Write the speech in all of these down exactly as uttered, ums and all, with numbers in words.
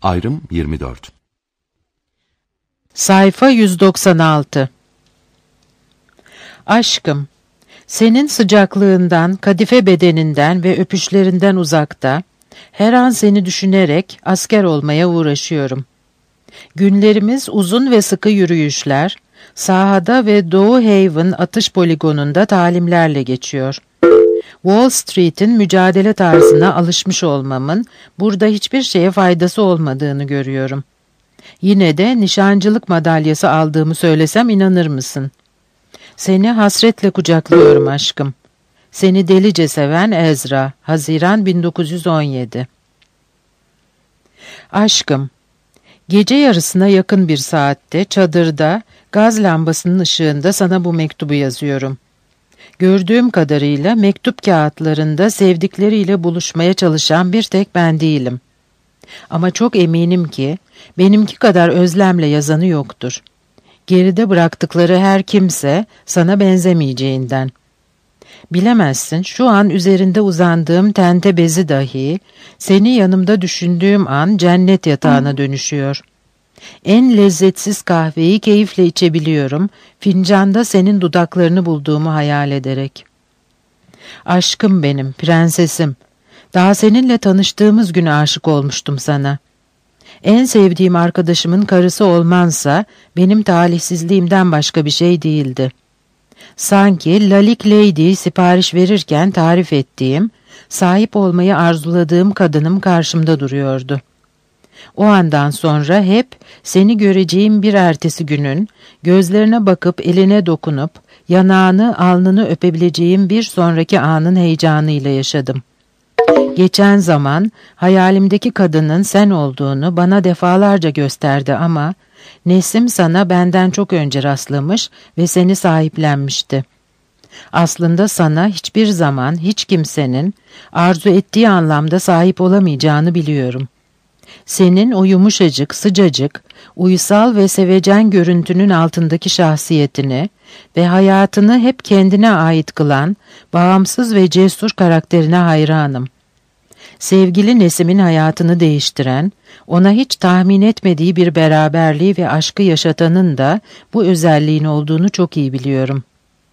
Ayrım yirmi dört. Sayfa yüz doksan altı. Aşkım, senin sıcaklığından, kadife bedeninden ve öpüşlerinden uzakta, her an seni düşünerek asker olmaya uğraşıyorum. Günlerimiz uzun ve sıkı yürüyüşler, sahada ve Doğu Haven atış poligonunda talimlerle geçiyor. Wall Street'in mücadele tarzına alışmış olmamın burada hiçbir şeye faydası olmadığını görüyorum. Yine de nişancılık madalyası aldığımı söylesem inanır mısın? Seni hasretle kucaklıyorum aşkım. Seni delice seven Ezra. Haziran bin dokuz yüz on yedi. Aşkım, gece yarısına yakın bir saatte çadırda gaz lambasının ışığında sana bu mektubu yazıyorum. Gördüğüm kadarıyla mektup kağıtlarında sevdikleriyle buluşmaya çalışan bir tek ben değilim. Ama çok eminim ki benimki kadar özlemle yazanı yoktur. Geride bıraktıkları her kimse sana benzemeyeceğinden. Bilemezsin, şu an üzerinde uzandığım tente bezi dahi seni yanımda düşündüğüm an cennet yatağına dönüşüyor. En lezzetsiz kahveyi keyifle içebiliyorum, fincanda senin dudaklarını bulduğumu hayal ederek. Aşkım benim, prensesim. Daha seninle tanıştığımız gün aşık olmuştum sana. En sevdiğim arkadaşımın karısı olmansa benim talihsizliğimden başka bir şey değildi. Sanki Lalik Lady sipariş verirken tarif ettiğim, sahip olmayı arzuladığım kadınım karşımda duruyordu. O andan sonra hep seni göreceğim bir ertesi günün, gözlerine bakıp eline dokunup, yanağını, alnını öpebileceğim bir sonraki anın heyecanıyla yaşadım. Geçen zaman hayalimdeki kadının sen olduğunu bana defalarca gösterdi ama Nesim sana benden çok önce rastlamış ve seni sahiplenmişti. Aslında sana hiçbir zaman hiç kimsenin arzu ettiği anlamda sahip olamayacağını biliyorum. Senin o yumuşacık, sıcacık, uysal ve sevecen görüntünün altındaki şahsiyetini ve hayatını hep kendine ait kılan, bağımsız ve cesur karakterine hayranım. Sevgili Nesim'in hayatını değiştiren, ona hiç tahmin etmediği bir beraberliği ve aşkı yaşatanın da bu özelliğin olduğunu çok iyi biliyorum.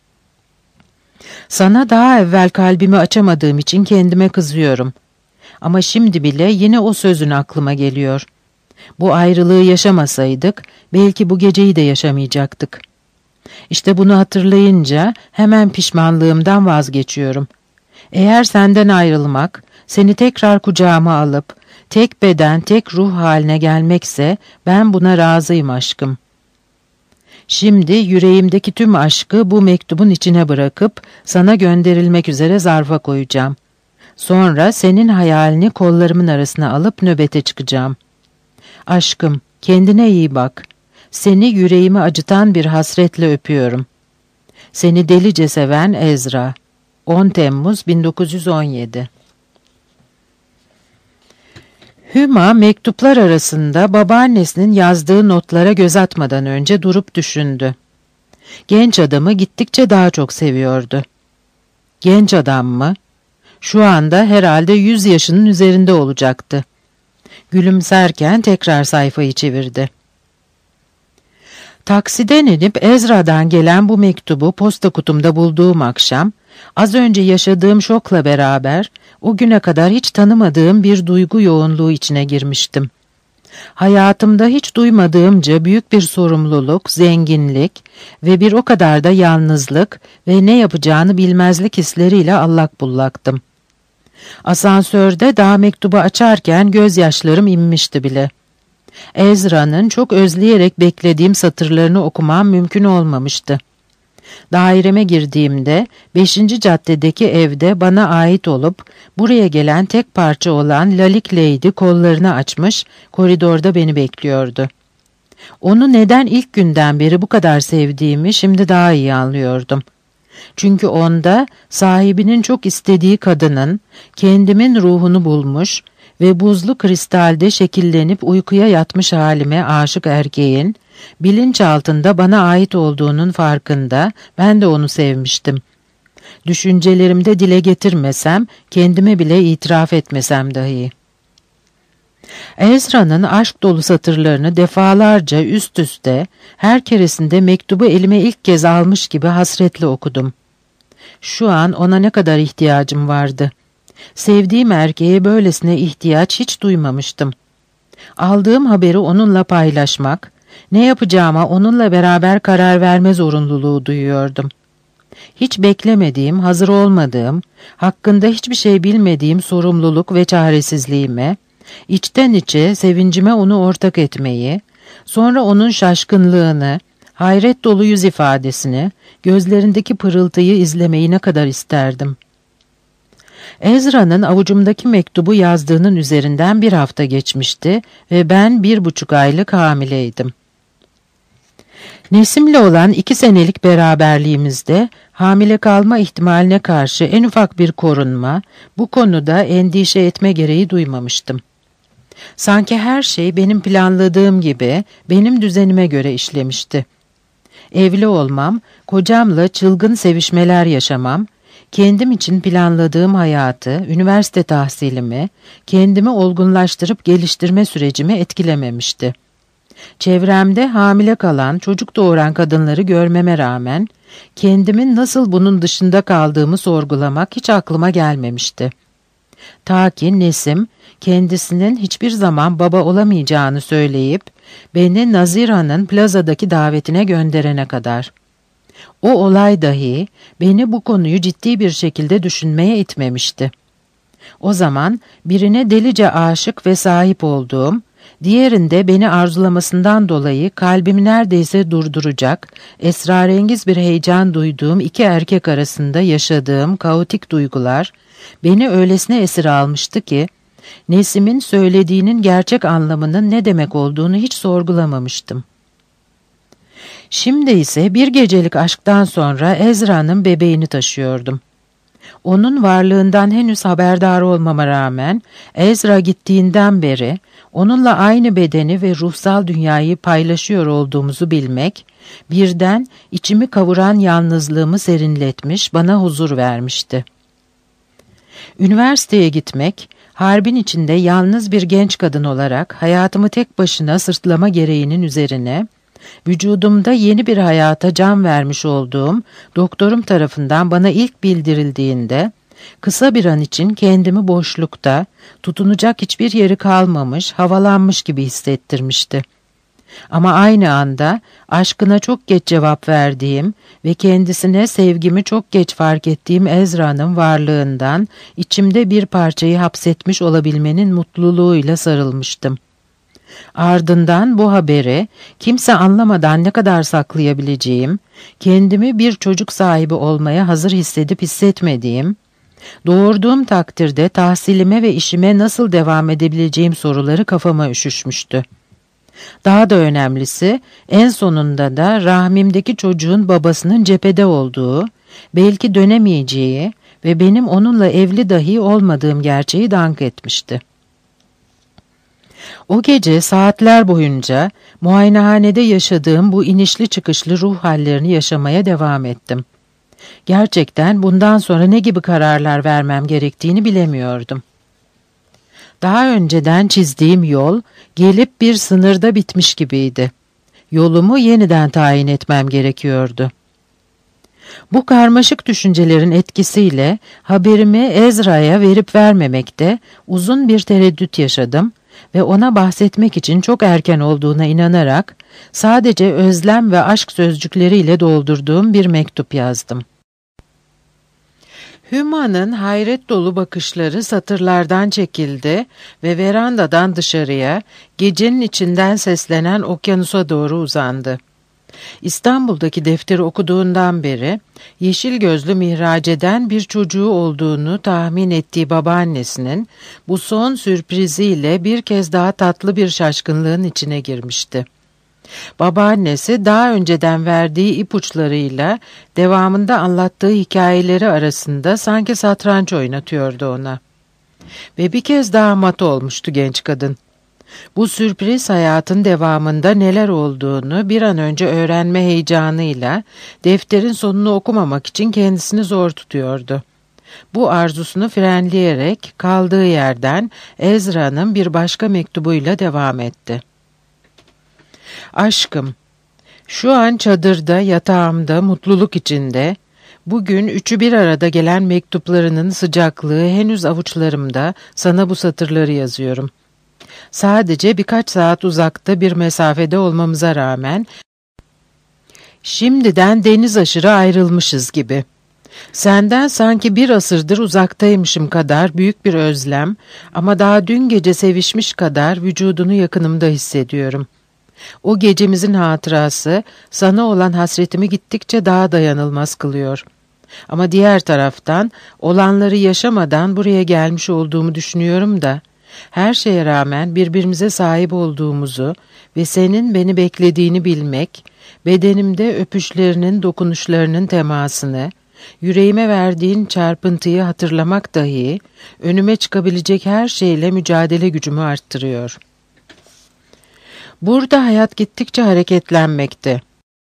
Sana daha evvel kalbimi açamadığım için kendime kızıyorum. Ama şimdi bile yine o sözün aklıma geliyor. Bu ayrılığı yaşamasaydık, belki bu geceyi de yaşamayacaktık. İşte bunu hatırlayınca hemen pişmanlığımdan vazgeçiyorum. Eğer senden ayrılmak, seni tekrar kucağıma alıp, tek beden, tek ruh haline gelmekse, ben buna razıyım aşkım. Şimdi yüreğimdeki tüm aşkı bu mektubun içine bırakıp, sana gönderilmek üzere zarfa koyacağım. Sonra senin hayalini kollarımın arasına alıp nöbete çıkacağım. Aşkım, kendine iyi bak. Seni yüreğimi acıtan bir hasretle öpüyorum. Seni delice seven Ezra. on Temmuz bin dokuz yüz on yedi. Hüma mektuplar arasında babaannesinin yazdığı notlara göz atmadan önce durup düşündü. Genç adamı gittikçe daha çok seviyordu. Genç adam mı? Şu anda herhalde yüz yaşının üzerinde olacaktı. Gülümserken tekrar sayfayı çevirdi. Taksiden inip Ezra'dan gelen bu mektubu posta kutumda bulduğum akşam, az önce yaşadığım şokla beraber o güne kadar hiç tanımadığım bir duygu yoğunluğu içine girmiştim. Hayatımda hiç duymadığımca büyük bir sorumluluk, zenginlik ve bir o kadar da yalnızlık ve ne yapacağını bilmezlik hisleriyle allak bullaktım. Asansörde daha mektubu açarken gözyaşlarım inmişti bile. Ezra'nın çok özleyerek beklediğim satırlarını okumam mümkün olmamıştı. Daireme girdiğimde beşinci caddedeki evde bana ait olup buraya gelen tek parça olan Lalik Lady kollarını açmış koridorda beni bekliyordu. Onu neden ilk günden beri bu kadar sevdiğimi şimdi daha iyi anlıyordum. Çünkü onda sahibinin çok istediği kadının kendimin ruhunu bulmuş ve buzlu kristalde şekillenip uykuya yatmış halime aşık erkeğin bilinç altında bana ait olduğunun farkında ben de onu sevmiştim. Düşüncelerimde dile getirmesem, kendime bile itiraf etmesem dahi. Ezra'nın aşk dolu satırlarını defalarca üst üste, her keresinde mektubu elime ilk kez almış gibi hasretle okudum. Şu an ona ne kadar ihtiyacım vardı. Sevdiğim erkeğe böylesine ihtiyaç hiç duymamıştım. Aldığım haberi onunla paylaşmak, ne yapacağıma onunla beraber karar verme zorunluluğu duyuyordum. Hiç beklemediğim, hazır olmadığım, hakkında hiçbir şey bilmediğim sorumluluk ve çaresizliğime, içten içe sevincime onu ortak etmeyi, sonra onun şaşkınlığını, hayret dolu yüz ifadesini, gözlerindeki pırıltıyı izlemeyi ne kadar isterdim. Ezra'nın avucumdaki mektubu yazdığının üzerinden bir hafta geçmişti ve ben bir buçuk aylık hamileydim. Nesim'le olan iki senelik beraberliğimizde hamile kalma ihtimaline karşı en ufak bir korunma, bu konuda endişe etme gereği duymamıştım. Sanki her şey benim planladığım gibi benim düzenime göre işlemişti. Evli olmam, kocamla çılgın sevişmeler yaşamam, kendim için planladığım hayatı, üniversite tahsilimi, kendimi olgunlaştırıp geliştirme sürecimi etkilememişti. Çevremde hamile kalan, çocuk doğuran kadınları görmeme rağmen, kendimin nasıl bunun dışında kaldığımı sorgulamak hiç aklıma gelmemişti. Ta ki Nesim, kendisinin hiçbir zaman baba olamayacağını söyleyip, beni Nazira'nın plazadaki davetine gönderene kadar. O olay dahi beni bu konuyu ciddi bir şekilde düşünmeye itmemişti. O zaman birine delice aşık ve sahip olduğum, diğerinde beni arzulamasından dolayı kalbimi neredeyse durduracak, esrarengiz bir heyecan duyduğum iki erkek arasında yaşadığım kaotik duygular, beni öylesine esir almıştı ki, Nesim'in söylediğinin gerçek anlamının ne demek olduğunu hiç sorgulamamıştım. Şimdi ise bir gecelik aşktan sonra Ezra'nın bebeğini taşıyordum. Onun varlığından henüz haberdar olmama rağmen Ezra gittiğinden beri onunla aynı bedeni ve ruhsal dünyayı paylaşıyor olduğumuzu bilmek, birden içimi kavuran yalnızlığımı serinletmiş, bana huzur vermişti. Üniversiteye gitmek, harbin içinde yalnız bir genç kadın olarak hayatımı tek başına sırtlama gereğinin üzerine, vücudumda yeni bir hayata can vermiş olduğum doktorum tarafından bana ilk bildirildiğinde, kısa bir an için kendimi boşlukta, tutunacak hiçbir yeri kalmamış, havalanmış gibi hissettirmişti. Ama aynı anda aşkına çok geç cevap verdiğim ve kendisine sevgimi çok geç fark ettiğim Ezra'nın varlığından içimde bir parçayı hapsetmiş olabilmenin mutluluğuyla sarılmıştım. Ardından bu haberi kimse anlamadan ne kadar saklayabileceğim, kendimi bir çocuk sahibi olmaya hazır hissedip hissetmediğim, doğurduğum takdirde tahsilime ve işime nasıl devam edebileceğim soruları kafama üşüşmüştü. Daha da önemlisi, en sonunda da rahmimdeki çocuğun babasının cephede olduğu, belki dönemeyeceği ve benim onunla evli dahi olmadığım gerçeği dank etmişti. O gece saatler boyunca muayenehanede yaşadığım bu inişli çıkışlı ruh hallerini yaşamaya devam ettim. Gerçekten bundan sonra ne gibi kararlar vermem gerektiğini bilemiyordum. Daha önceden çizdiğim yol gelip bir sınırda bitmiş gibiydi. Yolumu yeniden tayin etmem gerekiyordu. Bu karmaşık düşüncelerin etkisiyle haberimi Ezra'ya verip vermemekte uzun bir tereddüt yaşadım ve ona bahsetmek için çok erken olduğuna inanarak sadece özlem ve aşk sözcükleriyle doldurduğum bir mektup yazdım. Hüma'nın hayret dolu bakışları satırlardan çekildi ve verandadan dışarıya, gecenin içinden seslenen okyanusa doğru uzandı. İstanbul'daki defteri okuduğundan beri, yeşil gözlü Mihrace'den bir çocuğu olduğunu tahmin ettiği babaannesinin, bu son sürpriziyle bir kez daha tatlı bir şaşkınlığın içine girmişti. Babaannesi daha önceden verdiği ipuçlarıyla devamında anlattığı hikayeleri arasında sanki satranç oynatıyordu ona. Ve bir kez daha mat olmuştu genç kadın. Bu sürpriz hayatın devamında neler olduğunu bir an önce öğrenme heyecanıyla defterin sonunu okumamak için kendisini zor tutuyordu. Bu arzusunu frenleyerek kaldığı yerden Ezra'nın bir başka mektubuyla devam etti. Aşkım, şu an çadırda, yatağımda, mutluluk içinde, bugün üçü bir arada gelen mektuplarının sıcaklığı henüz avuçlarımda, sana bu satırları yazıyorum. Sadece birkaç saat uzakta bir mesafede olmamıza rağmen, şimdiden deniz aşırı ayrılmışız gibi. Senden sanki bir asırdır uzaktaymışım kadar büyük bir özlem ama daha dün gece sevişmiş kadar vücudunu yakınımda hissediyorum. O gecemizin hatırası sana olan hasretimi gittikçe daha dayanılmaz kılıyor. Ama diğer taraftan olanları yaşamadan buraya gelmiş olduğumu düşünüyorum da, her şeye rağmen birbirimize sahip olduğumuzu ve senin beni beklediğini bilmek, bedenimde öpüşlerinin, dokunuşlarının temasını, yüreğime verdiğin çarpıntıyı hatırlamak dahi, önüme çıkabilecek her şeyle mücadele gücümü arttırıyor. Burada hayat gittikçe hareketlenmekte.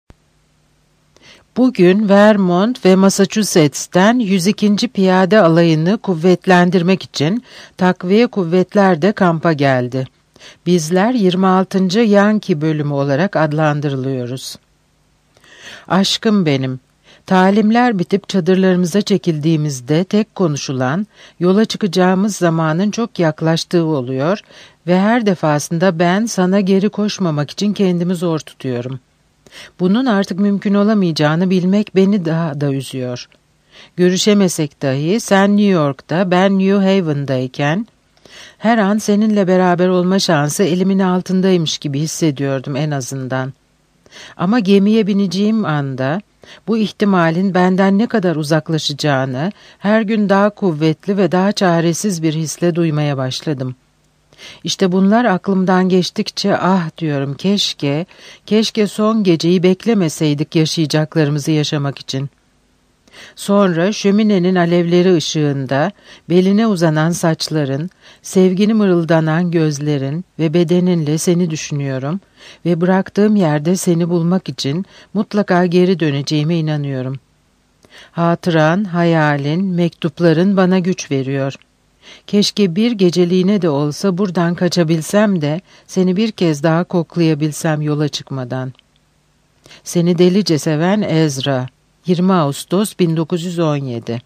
Bugün Vermont ve Massachusetts'ten yüz ikinci Piyade Alayı'nı kuvvetlendirmek için takviye kuvvetler de kampa geldi. Bizler yirmi altıncı Yankee bölümü olarak adlandırılıyoruz. Aşkım benim, talimler bitip çadırlarımıza çekildiğimizde tek konuşulan, yola çıkacağımız zamanın çok yaklaştığı oluyor ve her defasında ben sana geri koşmamak için kendimi zor tutuyorum. Bunun artık mümkün olamayacağını bilmek beni daha da üzüyor. Görüşemesek dahi sen New York'ta, ben New Haven'dayken, her an seninle beraber olma şansı elimin altındaymış gibi hissediyordum en azından. Ama gemiye bineceğim anda, bu ihtimalin benden ne kadar uzaklaşacağını her gün daha kuvvetli ve daha çaresiz bir hisle duymaya başladım. İşte bunlar aklımdan geçtikçe ah diyorum keşke, keşke son geceyi beklemeseydik yaşayacaklarımızı yaşamak için. Sonra şöminenin alevleri ışığında beline uzanan saçların, sevgini mırıldanan gözlerin ve bedeninle seni düşünüyorum ve bıraktığım yerde seni bulmak için mutlaka geri döneceğime inanıyorum. Hatıran, hayalin, mektupların bana güç veriyor. Keşke bir geceliğine de olsa buradan kaçabilsem de seni bir kez daha koklayabilsem yola çıkmadan. Seni delice seven Ezra. yirmi Ağustos bin dokuz yüz on yedi.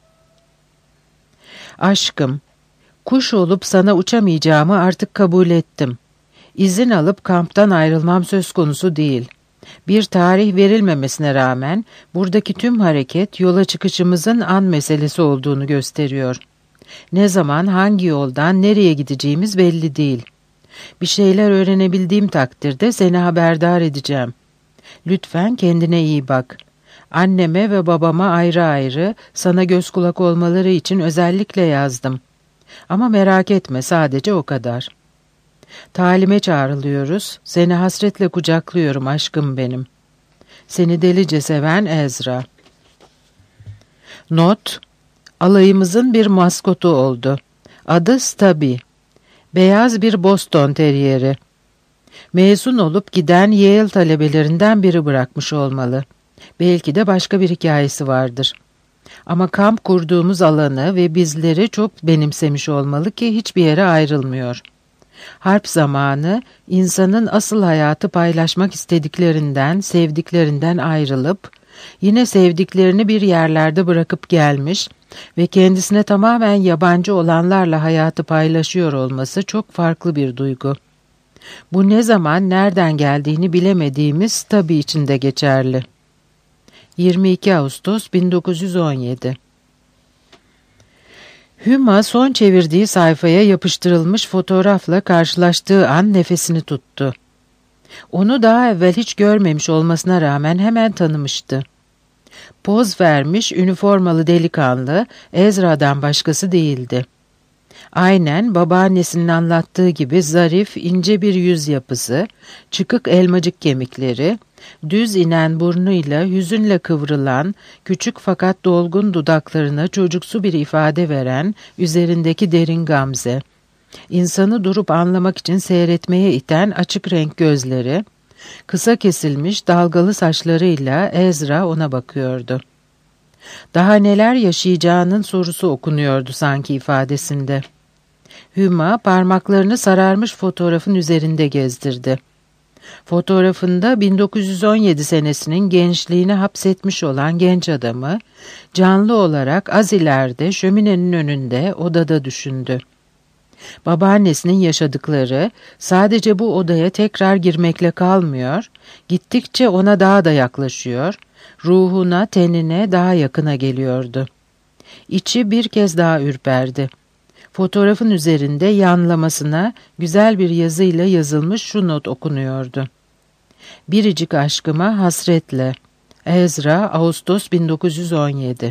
Aşkım, kuş olup sana uçamayacağımı artık kabul ettim. İzin alıp kamptan ayrılmam söz konusu değil. Bir tarih verilmemesine rağmen buradaki tüm hareket yola çıkışımızın an meselesi olduğunu gösteriyor. Ne zaman, hangi yoldan, nereye gideceğimiz belli değil. Bir şeyler öğrenebildiğim takdirde seni haberdar edeceğim. Lütfen kendine iyi bak. Anneme ve babama ayrı ayrı sana göz kulak olmaları için özellikle yazdım. Ama merak etme, sadece o kadar. Talime çağrılıyoruz, seni hasretle kucaklıyorum aşkım benim. Seni delice seven Ezra. Not: Alayımızın bir maskotu oldu. Adı Stubby. Beyaz bir Boston teriyeri. Mezun olup giden Yale talebelerinden biri bırakmış olmalı. Belki de başka bir hikayesi vardır. Ama kamp kurduğumuz alanı ve bizleri çok benimsemiş olmalı ki hiçbir yere ayrılmıyor. Harp zamanı insanın asıl hayatı paylaşmak istediklerinden, sevdiklerinden ayrılıp, yine sevdiklerini bir yerlerde bırakıp gelmiş ve kendisine tamamen yabancı olanlarla hayatı paylaşıyor olması çok farklı bir duygu. Bu ne zaman, nereden geldiğini bilemediğimiz tabii içinde geçerli. yirmi iki Ağustos bin dokuz yüz on yedi. Hüma son çevirdiği sayfaya yapıştırılmış fotoğrafla karşılaştığı an nefesini tuttu. Onu daha evvel hiç görmemiş olmasına rağmen hemen tanımıştı. Poz vermiş üniformalı delikanlı Ezra'dan başkası değildi. Aynen babaannesinin anlattığı gibi zarif, ince bir yüz yapısı, çıkık elmacık kemikleri, düz inen burnuyla hüzünle kıvrılan, küçük fakat dolgun dudaklarına çocuksu bir ifade veren üzerindeki derin gamze, insanı durup anlamak için seyretmeye iten açık renk gözleri, kısa kesilmiş dalgalı saçlarıyla Ezra ona bakıyordu. Daha neler yaşayacağının sorusu okunuyordu sanki ifadesinde. Hüma parmaklarını sararmış fotoğrafın üzerinde gezdirdi. Fotoğrafında bin dokuz yüz on yedi senesinin gençliğini hapsetmiş olan genç adamı, canlı olarak az ileride şöminenin önünde odada düşündü. Babaannesinin yaşadıkları sadece bu odaya tekrar girmekle kalmıyor, gittikçe ona daha da yaklaşıyor, ruhuna, tenine daha yakına geliyordu. İçi bir kez daha ürperdi. Fotoğrafın üzerinde yanlamasına güzel bir yazıyla yazılmış şu not okunuyordu. Biricik aşkıma hasretle. Ezra, Ağustos bin dokuz yüz on yedi.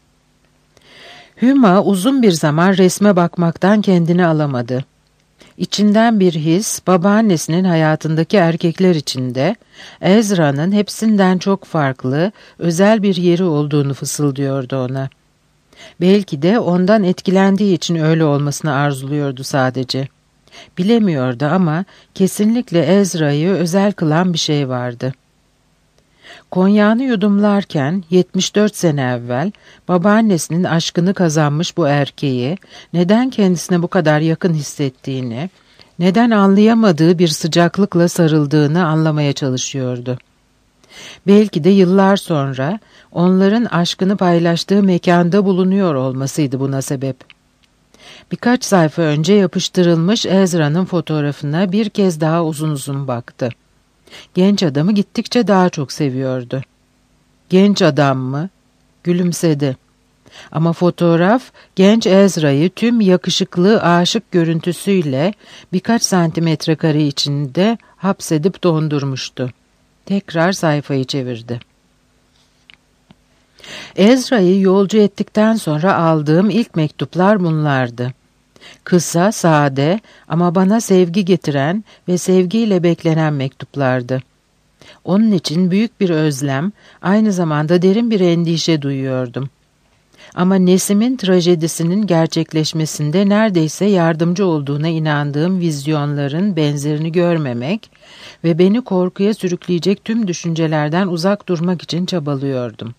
Hüma uzun bir zaman resme bakmaktan kendini alamadı. İçinden bir his, babaannesinin hayatındaki erkekler içinde, Ezra'nın hepsinden çok farklı, özel bir yeri olduğunu fısıldıyordu ona. Belki de ondan etkilendiği için öyle olmasını arzuluyordu sadece. Bilemiyordu ama kesinlikle Ezra'yı özel kılan bir şey vardı. Konyağını yudumlarken yetmiş dört sene evvel babaannesinin aşkını kazanmış bu erkeği neden kendisine bu kadar yakın hissettiğini, neden anlayamadığı bir sıcaklıkla sarıldığını anlamaya çalışıyordu. Belki de yıllar sonra onların aşkını paylaştığı mekanda bulunuyor olmasıydı buna sebep. Birkaç sayfa önce yapıştırılmış Ezra'nın fotoğrafına bir kez daha uzun uzun baktı. Genç adamı gittikçe daha çok seviyordu. Genç adam mı? Gülümsedi. Ama fotoğraf genç Ezra'yı tüm yakışıklı aşık görüntüsüyle birkaç santimetre kare içinde hapsedip dondurmuştu. Tekrar sayfayı çevirdi. Ezra'yı yolcu ettikten sonra aldığım ilk mektuplar bunlardı. Kısa, sade ama bana sevgi getiren ve sevgiyle beklenen mektuplardı. Onun için büyük bir özlem, aynı zamanda derin bir endişe duyuyordum. Ama Nesim'in trajedisinin gerçekleşmesinde neredeyse yardımcı olduğuna inandığım vizyonların benzerini görmemek ve beni korkuya sürükleyecek tüm düşüncelerden uzak durmak için çabalıyordum.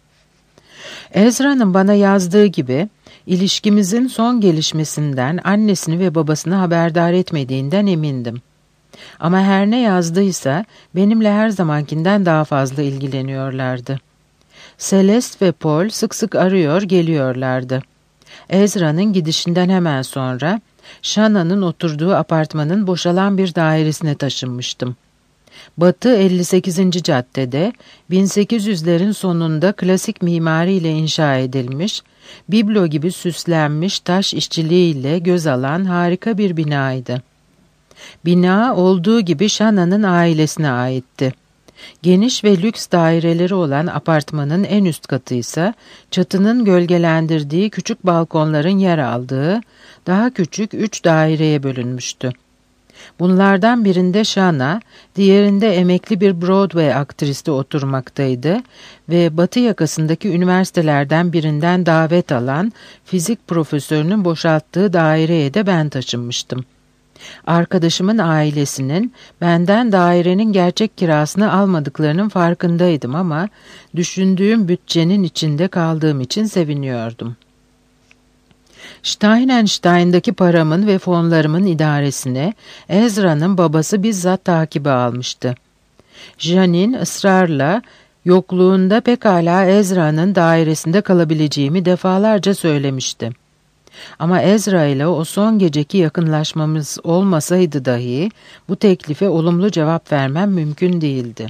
Ezra'nın bana yazdığı gibi, ilişkimizin son gelişmesinden annesini ve babasını haberdar etmediğinden emindim. Ama her ne yazdıysa benimle her zamankinden daha fazla ilgileniyorlardı. Celeste ve Paul sık sık arıyor geliyorlardı. Ezra'nın gidişinden hemen sonra Shanna'nın oturduğu apartmanın boşalan bir dairesine taşınmıştım. Batı elli sekizinci caddede bin sekiz yüzlerin sonunda klasik mimariyle inşa edilmiş, biblo gibi süslenmiş taş işçiliğiyle göz alan harika bir binaydı. Bina olduğu gibi Shanna'nın ailesine aitti. Geniş ve lüks daireleri olan apartmanın en üst katı ise çatının gölgelendirdiği küçük balkonların yer aldığı daha küçük üç daireye bölünmüştü. Bunlardan birinde Shanna, diğerinde emekli bir Broadway aktristi oturmaktaydı ve batı yakasındaki üniversitelerden birinden davet alan fizik profesörünün boşalttığı daireye de ben taşınmıştım. Arkadaşımın ailesinin benden dairenin gerçek kirasını almadıklarının farkındaydım ama düşündüğüm bütçenin içinde kaldığım için seviniyordum. Steinenstein'daki paramın ve fonlarımın idaresine Ezra'nın babası bizzat takibe almıştı. Janine ısrarla yokluğunda pekala Ezra'nın dairesinde kalabileceğimi defalarca söylemişti. Ama Ezra ile o son geceki yakınlaşmamız olmasaydı dahi bu teklife olumlu cevap vermem mümkün değildi.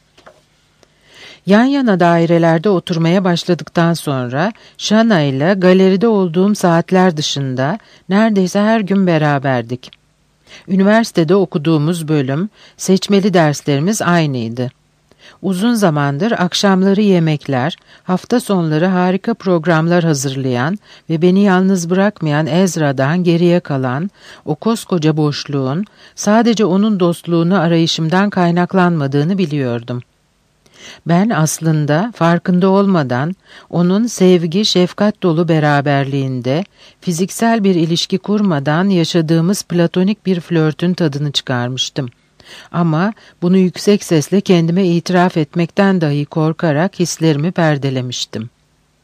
Yan yana dairelerde oturmaya başladıktan sonra Shanna ile galeride olduğum saatler dışında neredeyse her gün beraberdik. Üniversitede okuduğumuz bölüm, seçmeli derslerimiz aynıydı. Uzun zamandır akşamları yemekler, hafta sonları harika programlar hazırlayan ve beni yalnız bırakmayan Ezra'dan geriye kalan o koskoca boşluğun sadece onun dostluğunu arayışımdan kaynaklanmadığını biliyordum. Ben aslında farkında olmadan onun sevgi, şefkat dolu beraberliğinde fiziksel bir ilişki kurmadan yaşadığımız platonik bir flörtün tadını çıkarmıştım. Ama bunu yüksek sesle kendime itiraf etmekten dahi korkarak hislerimi perdelemiştim.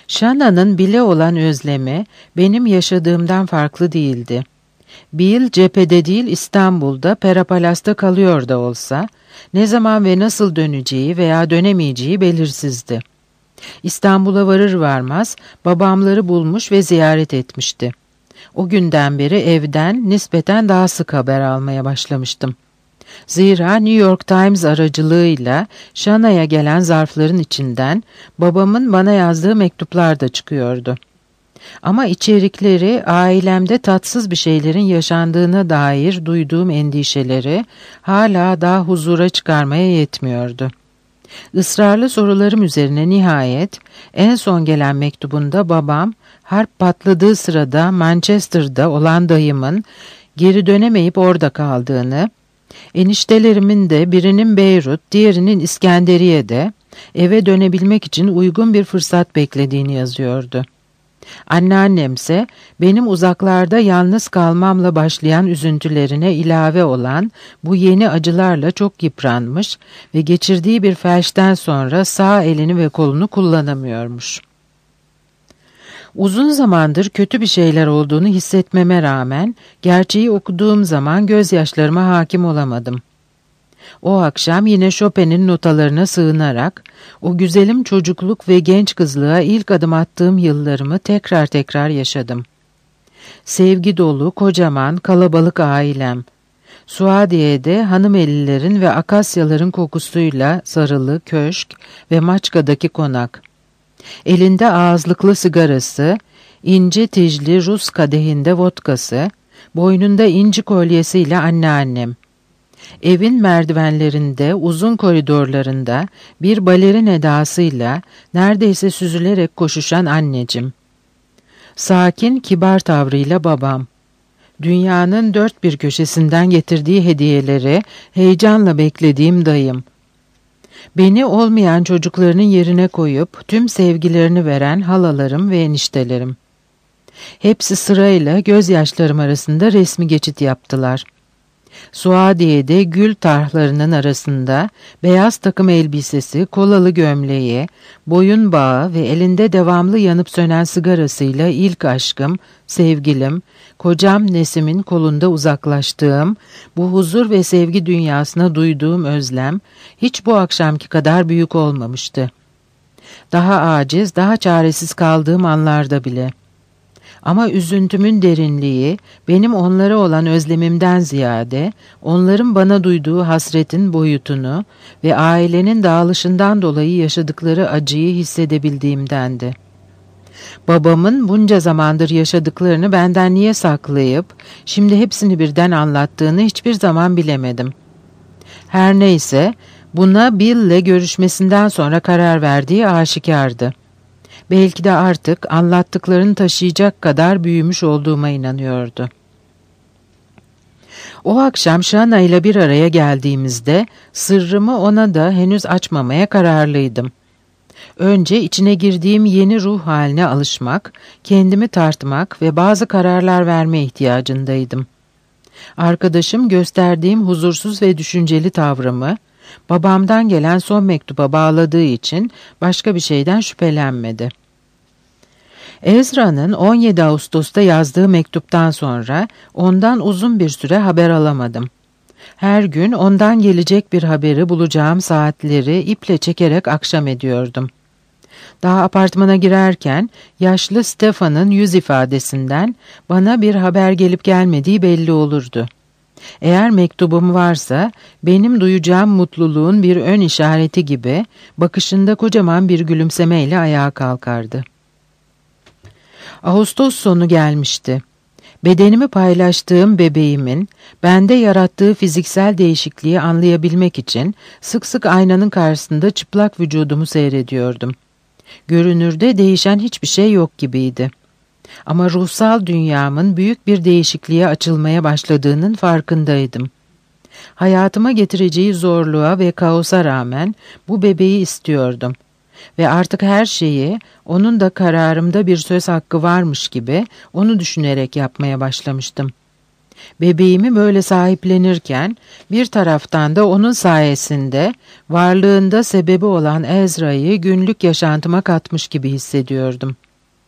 Shanna'nın Bill'e olan özlemi benim yaşadığımdan farklı değildi. Bill cephede değil İstanbul'da Perapalas'ta kalıyor da olsa, ne zaman ve nasıl döneceği veya dönemeyeceği belirsizdi. İstanbul'a varır varmaz babamları bulmuş ve ziyaret etmişti. O günden beri evden nispeten daha sık haber almaya başlamıştım. Zira New York Times aracılığıyla Shanna'ya gelen zarfların içinden babamın bana yazdığı mektuplar da çıkıyordu. Ama içerikleri ailemde tatsız bir şeylerin yaşandığına dair duyduğum endişeleri hala daha huzura çıkarmaya yetmiyordu. Israrlı sorularım üzerine nihayet en son gelen mektubunda babam harp patladığı sırada Manchester'da olan dayımın geri dönemeyip orada kaldığını, eniştelerimin de birinin Beyrut, diğerinin İskenderiye'de eve dönebilmek için uygun bir fırsat beklediğini yazıyordu. Anneannemse benim uzaklarda yalnız kalmamla başlayan üzüntülerine ilave olan bu yeni acılarla çok yıpranmış ve geçirdiği bir felçten sonra sağ elini ve kolunu kullanamıyormuş. Uzun zamandır kötü bir şeyler olduğunu hissetmeme rağmen gerçeği okuduğum zaman gözyaşlarıma hakim olamadım. O akşam yine Chopin'in notalarına sığınarak o güzelim çocukluk ve genç kızlığa ilk adım attığım yıllarımı tekrar tekrar yaşadım. Sevgi dolu, kocaman, kalabalık ailem. Suadiye'de hanımelilerin ve akasyaların kokusuyla sarılı köşk ve Maçka'daki konak. Elinde ağızlıklı sigarası, ince tijli Rus kadehinde vodkası, boynunda inci kolyesiyle anneannem. Evin merdivenlerinde, uzun koridorlarında bir balerin edasıyla neredeyse süzülerek koşuşan anneciğim. Sakin, kibar tavrıyla babam. Dünyanın dört bir köşesinden getirdiği hediyeleri heyecanla beklediğim dayım. Beni olmayan çocuklarının yerine koyup tüm sevgilerini veren halalarım ve eniştelerim. Hepsi sırayla gözyaşlarım arasında resmi geçit yaptılar. Suadiye'de gül tarhlarının arasında beyaz takım elbisesi, kolalı gömleği, boyun bağı ve elinde devamlı yanıp sönen sigarasıyla ilk aşkım, sevgilim, kocam Nesim'in kolunda uzaklaştığım, bu huzur ve sevgi dünyasına duyduğum özlem hiç bu akşamki kadar büyük olmamıştı. Daha aciz, daha çaresiz kaldığım anlarda bile. Ama üzüntümün derinliği benim onlara olan özlemimden ziyade onların bana duyduğu hasretin boyutunu ve ailenin dağılışından dolayı yaşadıkları acıyı hissedebildiğimdendi. Babamın bunca zamandır yaşadıklarını benden niye saklayıp şimdi hepsini birden anlattığını hiçbir zaman bilemedim. Her neyse buna Bill'le görüşmesinden sonra karar verdiği aşikardı. Belki de artık anlattıklarını taşıyacak kadar büyümüş olduğuma inanıyordu. O akşam Shanna ile bir araya geldiğimizde sırrımı ona da henüz açmamaya kararlıydım. Önce içine girdiğim yeni ruh haline alışmak, kendimi tartmak ve bazı kararlar verme ihtiyacındaydım. Arkadaşım gösterdiğim huzursuz ve düşünceli tavrımı, babamdan gelen son mektuba bağladığı için başka bir şeyden şüphelenmedi. Ezra'nın on yedi Ağustos'ta yazdığı mektuptan sonra ondan uzun bir süre haber alamadım. Her gün ondan gelecek bir haberi bulacağım saatleri iple çekerek akşam ediyordum. Daha apartmana girerken yaşlı Stefan'ın yüz ifadesinden bana bir haber gelip gelmediği belli olurdu. Eğer mektubum varsa benim duyacağım mutluluğun bir ön işareti gibi bakışında kocaman bir gülümsemeyle ayağa kalkardı. Ağustos sonu gelmişti. Bedenimi paylaştığım bebeğimin bende yarattığı fiziksel değişikliği anlayabilmek için sık sık aynanın karşısında çıplak vücudumu seyrediyordum. Görünürde değişen hiçbir şey yok gibiydi. Ama ruhsal dünyamın büyük bir değişikliğe açılmaya başladığının farkındaydım. Hayatıma getireceği zorluğa ve kaosa rağmen bu bebeği istiyordum. Ve artık her şeyi onun da kararımda bir söz hakkı varmış gibi onu düşünerek yapmaya başlamıştım. Bebeğimi böyle sahiplenirken bir taraftan da onun sayesinde varlığında sebebi olan Ezra'yı günlük yaşantıma katmış gibi hissediyordum.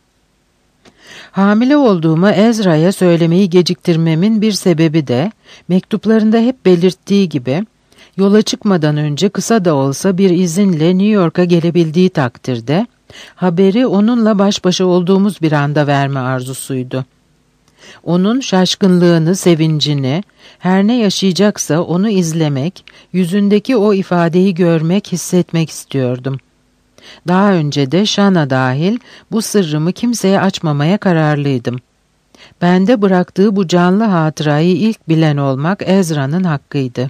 Hamile olduğumu Ezra'ya söylemeyi geciktirmemin bir sebebi de mektuplarında hep belirttiği gibi yola çıkmadan önce kısa da olsa bir izinle New York'a gelebildiği takdirde haberi onunla baş başa olduğumuz bir anda verme arzusuydu. Onun şaşkınlığını, sevincini, her ne yaşayacaksa onu izlemek, yüzündeki o ifadeyi görmek, hissetmek istiyordum. Daha önce de Shana dahil bu sırrımı kimseye açmamaya kararlıydım. Bende bıraktığı bu canlı hatırayı ilk bilen olmak Ezra'nın hakkıydı.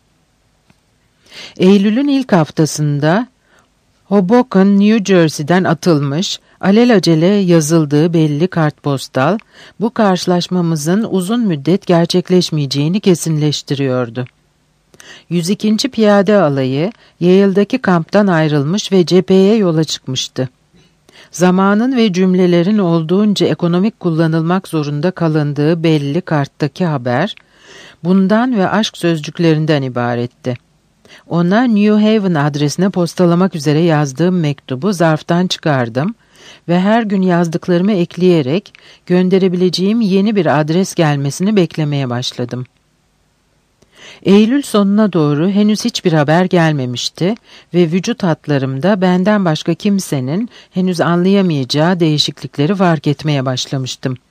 Eylül'ün ilk haftasında Hoboken, New Jersey'den atılmış, alelacele yazıldığı belli kartpostal, bu karşılaşmamızın uzun müddet gerçekleşmeyeceğini kesinleştiriyordu. yüz ikinci. Piyade Alayı, Yale'daki kamptan ayrılmış ve cepheye yola çıkmıştı. Zamanın ve cümlelerin olduğunca ekonomik kullanılmak zorunda kalındığı belli karttaki haber, bundan ve aşk sözcüklerinden ibaretti. Ona New Haven adresine postalamak üzere yazdığım mektubu zarftan çıkardım ve her gün yazdıklarımı ekleyerek gönderebileceğim yeni bir adres gelmesini beklemeye başladım. Eylül sonuna doğru henüz hiçbir haber gelmemişti ve vücut hatlarımda benden başka kimsenin henüz anlayamayacağı değişiklikleri fark etmeye başlamıştım.